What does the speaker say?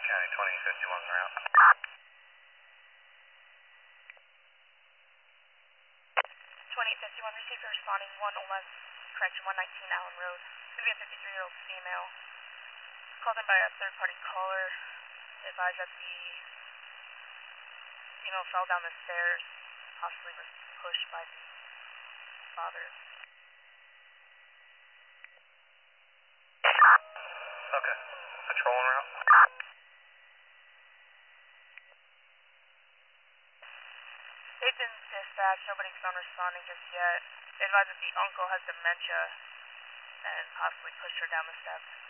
County 2051 route. 2051 receiver responding 111, correction 119 Allen Road. It's going to be a 53-year-old female. Called in by a third-party caller. Advised that the female fell down the stairs, possibly was pushed by the father. Okay. Patrol en route. They've been dispatched. Nobody's found responding just yet. They advise that the uncle has dementia and possibly pushed her down the steps.